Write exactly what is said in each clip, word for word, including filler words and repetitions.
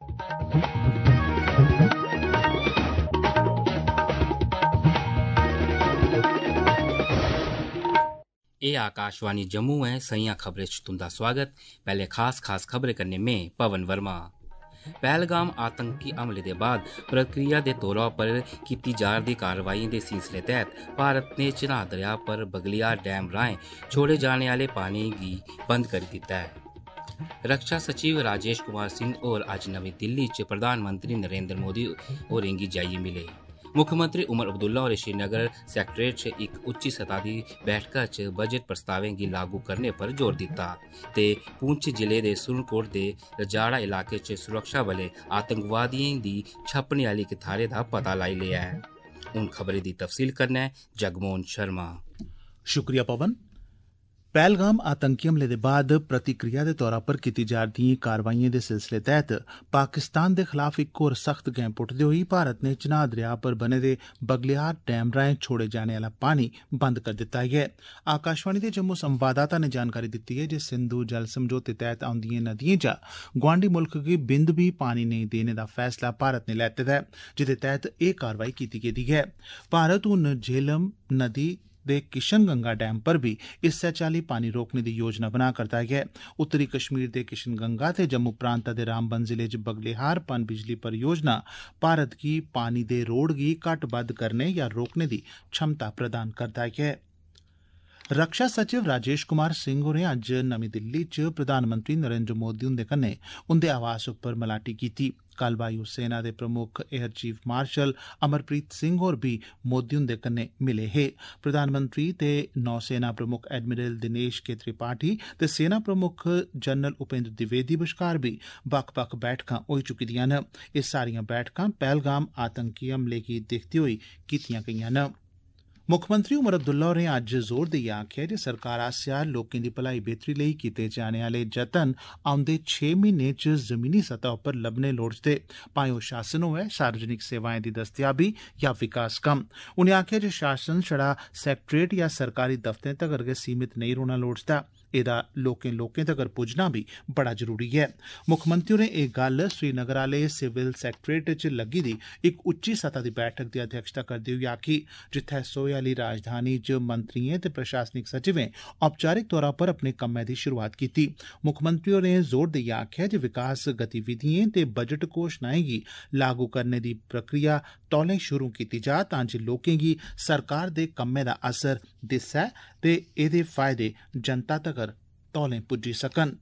ए आकाशवाणी जम्मू है। सैया खबरें च तुंदा स्वागत। पहले खास खास खबरें करने में पवन वर्मा। पहलगाम आतंकी हमले के बाद प्रक्रिया के तौर पर की जा रही कार्रवाई के सिलसिले तहत भारत ने चिनाब दरिया पर बगलियार डैम राहें छोड़े जाने वाले पानी की बंद कर दिता है। रक्षा सचिव राजेश कुमार सिंह और अज नवी दिल्ली च प्रधानमंत्री नरेंद्र मोदी होरें गी जाइए मिले। मुख्यमंत्री उमर अब्दुल्ला होरें श्रीनगर सैक्रेटरीट च इक उच्ची सतह की बैठक च बजट प्रस्तावें गी लागू करने पर जोर दिता ते पुंछ जिले के सुरनकोट के रजाड़ा इलाके च सुरक्षा बलें आतंकवादियों की छप्पने वाली इक थाहरे का पता लाई लिया है। हुण खबरें की तफसील करना जगमोहन शर्मा। शुक्रिया पवन। पहलगाम आतंकी हमले के बाद प्रतिक्रिया के तौर पर की जा रही कार्रवाइयों के सिलसिले तहत पाकिस्तान के खिलाफ एक होर सख्त गैं पुट्टदे होई भारत ने चिनाब दरिया पर बने दे बगलियार डैम राहें छोड़े जाने वाला पानी बंद कर दिता है। आकाशवाणी के जम्मू संवाददाता ने जानकारी दी है कि सिंधु जल समझौते तहत आउंदियें नदियें चा गुआंढी मुल्क गी बिंद भी पानी नहीं देने का फैसला भारत ने लैते दा है, जिदे तहत यह कार्रवाई की गेदी है। भारत हुण झेलम नदी दे किशनगंगा डैम पर भी इस्सै चाल्ली पानी रोकने की योजना बना करता है। उत्तरी कश्मीर के किशनगंगा ते जम्मू प्रांत दे रामबन जिले च बगलिहार पन बिजली परियोजना भारत की पानी दे रोड़ गी घट्ट बद्ध करने या रोकने की क्षमता प्रदान करता है। रक्षा सचिव राजेश कुमार सिंह होरें अज्ज नमीं दिल्ली च प्रधानमंत्री नरेंद्र मोदी हुंदे कन्नै उंदे आवास उप्पर मलाटी कीती। कल वायु सेना दे प्रमुख air chief marshal Amarpreet Singh होर भी मोदी हुंदे कन्नै मिले हे। प्रधानमंत्री ते नौसेना प्रमुख एडमिरल दिनेश के त्रिपाठी ते सेना प्रमुख जनरल उपेंद्र द्विवेदी बश्कार भी बक्ख बक्ख बैठकां होई चुकी दियां न। एह सारियां बैठकां पहलगाम आतंकी हमले गी दिखदे होई कीतियां गेईयां न। मुक्खमंत्री उमर अब्दुल्ला होरें अज्ज जोर देइयै आखेआ जे सरकार आसेआ लोकें दी भलाई बेहतरी लेई कीते जाने आह्ले जतन औंदे छे म्हीनें च जमीनी सतह उप्पर लब्भने लोड़चदे, भाएं ओह् शासन होऐ, सार्वजनिक सेवाएं दी दस्तयाबी या विकास कम्म। उनें आखेआ जे शासन छड़ा सैक्रेटरेट या सरकारी दफ्तरें तगर गै सीमित नेईं रौह्ना लोड़चदा, एह्दा लोकें लोकें तगर पुज्जना भी बड़ा जरूरी है। मुक्खमंत्री होरें एह् गल्ल श्रीनगर आह्ले सिविल सैक्रेटरेट च लग्गी दी इक उच्ची सतह दी बैठक दी अध्यक्षता करदे होई आखी, जित्थै सोहे आह्ली राजधानी च मंत्रियें ते प्रशासनिक सचिवें औपचारिक तौरा पर अपने कम्मै दी शुरुआत कीती। मुक्खमंत्री होरें जोर देइयै आखेआ जे विकास गतिविधिएं ते बजट घोशणाएं गी लागू करने दी प्रक्रिया तौलें शुरू कीती जा तां जे लोकें गी सरकार दे कम्मै दा असर दिस्सै ते एह्दे फायदे जनता तगर तौलें पुज्जी सकन।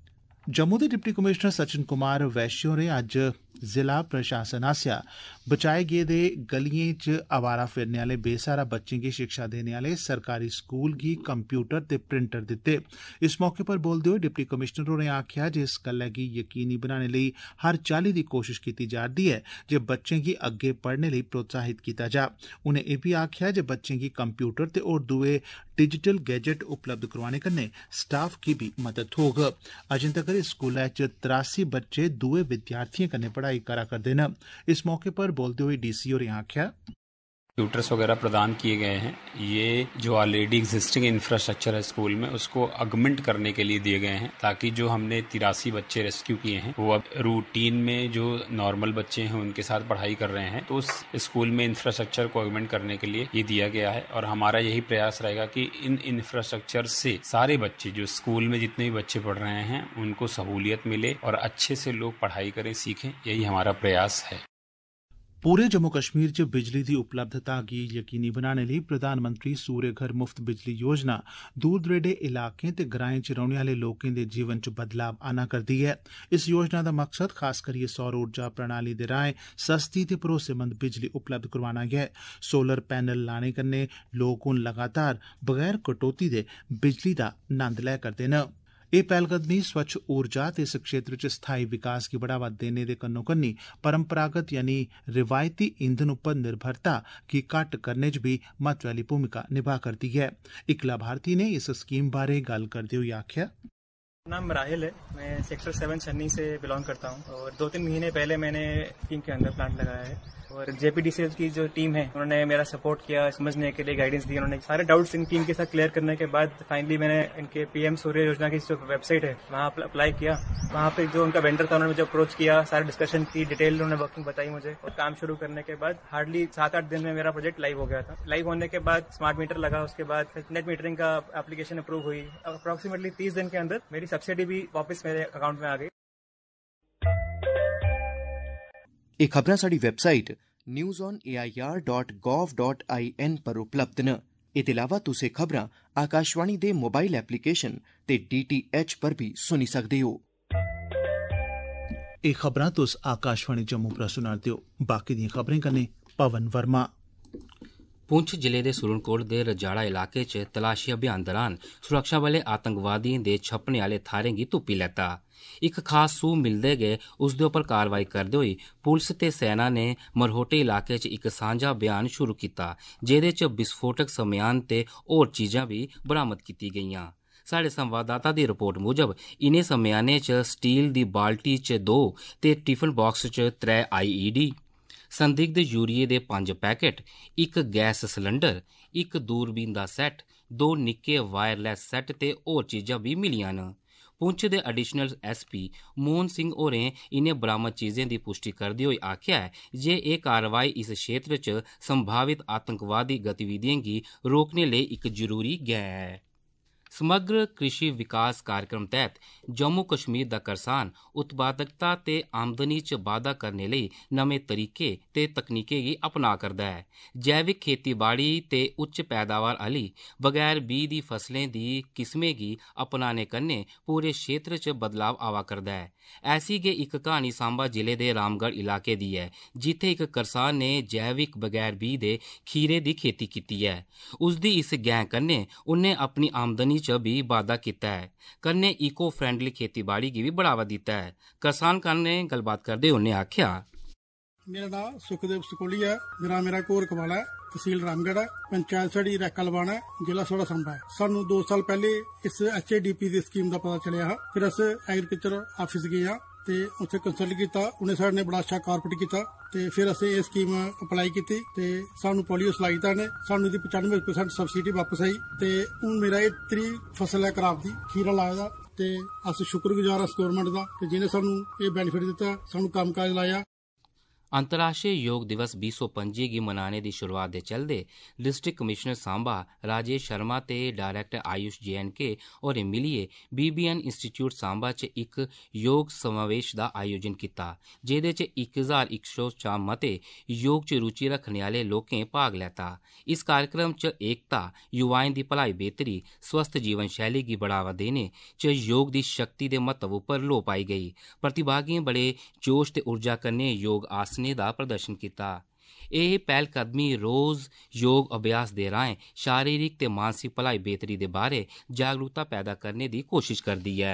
जम्मू दे डिप्टी कमिशनर सचिन कुमार वैश्य होरें अज्ज जिला प्रशासन आसेआ बचाए गेदे गलियें च आवारा फिरने आह्ले बेसहारा बच्चें गी शिक्षा देने आह्ले सरकारी स्कूल गी कंप्यूटर ते प्रिंटर दित्ते। इस मौके पर बोलदे होई डिप्टी कमिशनर होरें आखेआ जे इस गल्लै गी यकीनी बनाने लेई हर चाल्ली दी कोशश कीती जा'रदी ऐ जे बच्चें गी अग्गे पढ़ने लेई प्रोत्साहित कीता जा। उनें एह् बी आखेआ जे बच्चें गी कंप्यूटर ते होर दुए डिजिटल गैजेट उपलब्ध करोआने कन्नै स्टाफ गी भी मदद थ्होग। अजें तगर इस स्कूलै च त्रासी बच्चे दुए विद्यार्थिएं कन्नै पढ़ाई करा करदे न। इस मौके पर बोलदे होई डीसी होरें आखेआ, कंप्यूटर्स वगैरह प्रदान किए गए हैं। ये जो ऑलरेडी एग्जिस्टिंग इंफ्रास्ट्रक्चर है स्कूल में उसको अगमेंट करने के लिए दिए गए हैं, ताकि जो हमने तिरासी बच्चे रेस्क्यू किए हैं वो अब रूटीन में जो नॉर्मल बच्चे हैं उनके साथ पढ़ाई कर रहे हैं, तो उस स्कूल में इंफ्रास्ट्रक्चर को अगमेंट करने के लिए ये दिया गया है। और हमारा यही प्रयास रहेगा कि इन इंफ्रास्ट्रक्चर से सारे बच्चे जो स्कूल में जितने भी बच्चे पढ़ रहे हैं उनको सहूलियत मिले और अच्छे से लोग पढ़ाई करें, सीखें, यही हमारा प्रयास है। पूरे जम्मू कश्मीर च बिजली दी उपलब्धता गी यकीनी बनाने लेई प्रधानमंत्री सूर्य घर मुफ्त बिजली योजना दूर दरेडे इलाकें ते ग्राएं च रौह्ने आह्ले लोकें दे जीवन च बदलाव आना करदी ऐ। इस योजना दा मकसद खास करियै सौर ऊर्जा प्रणाली दे राहें सस्ती ते भरोसेमंद बिजली उपलब्ध करवाना ऐ। सोलर पैनल लाने कन्नै लोक हुण लगातार बगैर कटौती दे बिजली दा नंद लै करदे न। एह् पैह्लकदमी स्वच्छ ऊर्जा ते इस क्षेत्र च स्थाई विकास गी बढ़ावा देने दे कन्नो कन्नी परंपरागत यानी रिवायती ईंधन उप्पर निर्भरता गी घट्ट करने च भी महत्वै आह्ली भूमिका निभा करदी ऐ। इक लाभार्थी ने इस स्कीम बारै गल्ल करदे होई आखेआ, नाम राहिल है। मैं सेक्टर सेवन छन्नी से बिलोंग करता हूँ और दो तीन महीने पहले मैंने टीम के अंदर प्लांट लगाया है और जेपीडीसीएल की जो टीम है उन्होंने मेरा सपोर्ट किया, समझने के लिए गाइडेंस दी। उन्होंने सारे डाउट्स इन टीम के साथ क्लियर करने के बाद फाइनली मैंने इनके पीएम सूर्य योजना की जो वेबसाइट है वहाँ अप्लाई किया। वहाँ पे जो उनका वेंडर था उन्होंने मुझे अप्रोच किया, सारे डिस्कशन की, डिटेल उन्होंने वर्किंग बताई मुझे और काम शुरू करने के बाद हार्डली सात आठ दिन में मेरा प्रोजेक्ट लाइव हो गया था। लाइव होने के बाद स्मार्ट मीटर लगा, उसके बाद नेट मीटरिंग का एप्लीकेशन अप्रूव हुई। अप्रोक्सीमेटली तीस दिन के अंदर मेरी सब्सिडी भी वापस मेरे अकाउंट में आ गई। ਇਹ ਖਬਰਾਂ ਸਾਡੀ website news on A I R dot gov dot I N ਪਰ ਉਪਲਬਧ ਨੇ। ਇਹਦੇ ਇਲਾਵਾ ਤੁਸੀਂ ਖਬਰਾਂ ਆਕਾਸ਼ਵਾਣੀ ਦੇ ਮੋਬਾਈਲ ਐਪਲੀਕੇਸ਼ਨ ਤੇ ਡੀ ਟੀ ਐਚ ਪਰ ਵੀ ਸੁਣੀ ਸਕਦੇ ਹੋ। ਇਹ ਖਬਰਾਂ ਤੁਸ आकाशवाणी जम्मू पर सुनाते हो। बाकी दी खबरें कन्नै पवन वर्मा। पुंछ जिले दे सुरनकोट दे रजाड़ा इलाके च तलाशी अभियान दौरान सुरक्षा बलें आतंकवादियों दे छप्पने आले थारें गी तुप्पी लैता। इक खास सूह मिलदे गै उसदे उप्पर कार्रवाई करदे होई पुलिस ते सेना ने मरहोटे इलाके च इक सांझा अभियान शुरू कीता, जेह्दे च विस्फोटक समेयान ते होर चीजां भी बरामद कीती गेईयां। साढ़े संवाददाता दी रिपोर्ट मुजब इनें समेयानें च स्टील दी बाल्टी च दो ते टिफन बॉक्स च त्रै आई ई डी, संदिग्ध यूरिए दे पंज पैकेट, एक गैस सिलेंडर, एक दूरबीन दा सैट, दो निक्के वायरलैस सैट ते होर चीजां भी मिलियां न। पुंछ दे additional S P Mohan Singh होरें इनें बरामद चीजें दी पुष्टि करदे होई आखेआ ऐ जे एह् कार्रवाई इस क्षेत्र च संभावित आतंकवादी गतिविधियें गी रोकने लेई इक जरूरी गैं ऐ। समग्र कृषि विकास कार्यक्रम तैह्त जम्मू कश्मीर दा करसान उत्पादकता ते आमदनी च बाद्धा करने लेई नमें तरीके ते तकनीकें गी अपना करदा ऐ। जैविक खेतीबाड़ी ते उच्च पैदावार आह्ली बगैर बीऽ दी फसलें दी किस्में गी अपनाने कन्नै पूरे क्षेत्र च बदलाव आवा करदा ऐ। ऐसी गै इक कहानी सांबा जिले दे रामगढ़ इलाके दी ऐ, जित्थै इक करसान ने जैविक बगैर बीऽ दे खीरे दी खेती कीती ऐ। उसदी इस गैं कन्नै उन्नै अपनी आमदनी च भी बाद्धा कीता ऐ, कन्नै इको फ्रेंडली खेतीबाड़ी गी भी बढ़ावा दित्ता है। करसान कन्नै गल्लबात करदे उन्नै आखेआ, मेरा नाम सुखदेव सकोली है, ग्राम मेरा कोर कवाला है, तहसील रामगढ़ है, पंचायत साड़ी रैका लवाना है, जिला सोड़ा सांबा है। सानू दो साल पहले इस एच ए डी पी दी स्कीम का पता चलिया हा। फिर अस एग्रीकल्चर ऑफिस गए हाँ ते उत्थे कंसल्ट किया, उन्हें साढ़े ने बड़ा अच्छा कारपोरेट किया ते फिर असें ये स्कीम अप्लाई की ते सानू पोलियो सलाई दिता ने, सानू दी पचानवे परसेंट सबसिडी वापस आई ते हुण मेरा ये त्री फसल है क्रॉप दी खीरा लाए दा ते अस शुक्रगुजार अस गौरमेंट दा कि जिन्हें सानू ये बेनीफिट दिता, सानू कम्मकाज लाया। अंतर्राष्ट्रीय योग दिवस बीस सौ पंजी गी मनाने दी शुरुआत दे चलदे डिस्ट्रिक्ट कमिश्नर सांबा राजेश शर्मा ते director AYUSH J and K होरें मिलियै बीबीएन इंस्टीट्यूट सांबा च इक योग समावेश दा आयोजन कीता, जेह्दे च इक हजार इक सौ चा मते योग च रुचि रखने आह्ले लोकें भाग लैता। इस कार्यक्रम च एकता, युवाएं दी भलाई बेहतरी, स्वस्थ जीवन शैली गी बढ़ावा देने च योग दी शक्ति दे महत्व उप्पर लोऽ पाई गेई। प्रतिभागिएं बड़े जोश ते ऊर्जा कन्नै योग आसन दा प्रदर्शन किया। एह् पैह्लकदमी रोज योग अभ्यास दे राहें शारीरिक ते मानसिक भलाई बेहतरी दे बारे जागरूकता पैदा करने दी कोशिश करदी ऐ।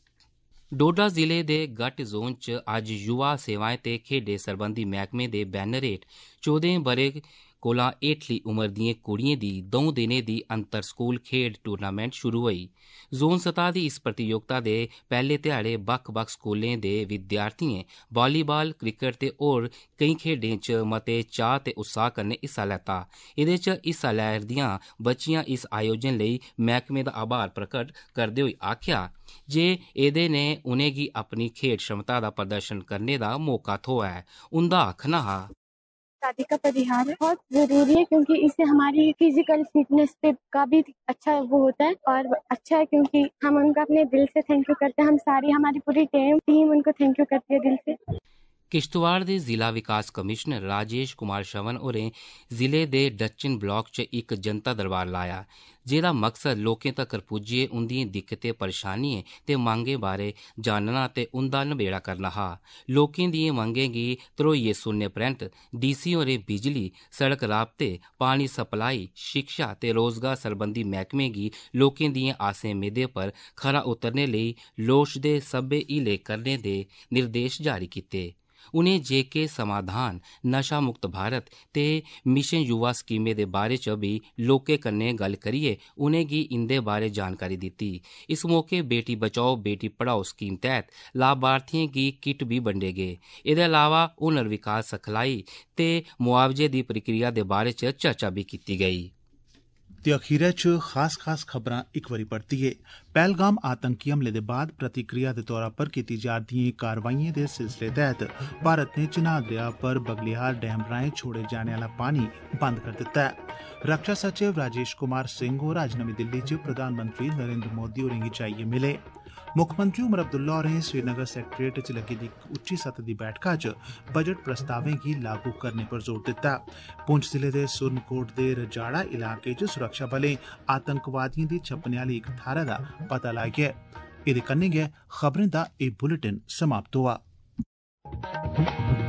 डोडा जिले दे गट जोन च अज्ज युवा सेवाएं ते खेड्डें सरबंधी मैह्कमे दे बैनर हेठ चौदह ब'रे कोला हेठली उमर दिएं कुड़िएं दी दौं दिनें दी अंतर स्कूल खेड्ड टूर्नामेंट शुरू होई। जोन सतह दी इस प्रतियोगिता दे पैह्ले ध्याड़े बक्ख बक्ख स्कूलें दे विद्यार्थिएं वालीबाल, क्रिकेट ते होर केईं खेड्डें च मते चाऽ ते उत्साह कन्नै हिस्सा लैता। एह्दे च हिस्सा लै'रदियां बच्चियां इस आयोजन लेई मैह्कमे दा आभार प्रकट करदे होई आखेआ जे एह्दे ने उ'नेंगी अपनी खेड्ड क्षमता दा प्रदर्शन करने दा मौका थ्होआ है। उंदा आखना हा, शादी का परिहार बहुत जरूरी है क्योंकि इससे हमारी फिजिकल फिटनेस पे का भी अच्छा वो होता है और अच्छा है क्योंकि हम उनका अपने दिल से थैंक यू करते हैं। हम सारी हमारी पूरी टीम टीम उनको थैंक यू करती है दिल से। किश्तवाड़ दे जिला विकास कमिश्नर राजेश कुमार शवन होरें जिले दे डचन ब्लाक च इक जनता दरबार लाया, जेह्दा मकसद लोकें तक्कर पुज्जियै उंदिएं दिक्कतें, परेशानिएं ते मंगें बारै जानना ते उंदा नबेड़ा करना हा। लोकें दिएं मंगें गी धरोइयै सुनने परैंत डीसी होरें बिजली, सड़क राबते, पानी सप्लाई, शिक्षा ते रोजगार सरबंधी मैह्कमें गी लोकें दिएं आसें मेदें पर खरा उतरने लेई लोड़चदे सब्बै हीले करने दे निर्देश जारी कीते। उनें जेके समाधान, नशा मुक्त भारत ते मिशन युवा स्कीमें दे बारे च भी लोकें कन्नै गल्ल करियै उनेंगी इंदे बारे जानकारी दित्ती। इस मौके बेटी बचाओ बेटी पढ़ाओ स्कीम तैह्त लाभार्थियें गी किट भी बंडे गे। एह्दे अलावा हुनर विकास, सिखलाई ते मुआवजे दी प्रक्रिया दे बारे च चर्चा भी कीती गेई। ते अखीरै च खास खास खबरां इक बारी परतियै। पहलगाम आतंकी हमले दे बाद प्रतिक्रिया दे तौरा पर कीती जा'रदियें कारवाइयें दे सिलसिले तैह्त भारत ने चिनाब दरेया पर बगलिहार डैम राएं छोड़े जाने आह्ला पानी बंद करी दित्ता ऐ। रक्षा सचिव राजेश कुमार सिंह होर अज्ज नमीं दिल्ली च प्रधानमंत्री नरेंद्र मोदी होरें गी जाइयै मिले। मुक्खमंत्री उमर अब्दुल्ला होरें श्रीनगर सैक्रेटेरिएट च लग्गी दी इक उच्ची सतह दी बैठका च बजट प्रस्तावें गी लागू करने पर जोर दित्ता। पुंछ जिले दे सुरनकोट दे रजाड़ा इलाके च सुरक्षा बलें आतंकवादियें दी छप्पने आह्ली इक थाह्रै दा पता लाया ऐ। एह्दे कन्नै गै खबरें दा एह् बुलेटिन समाप्त होआ।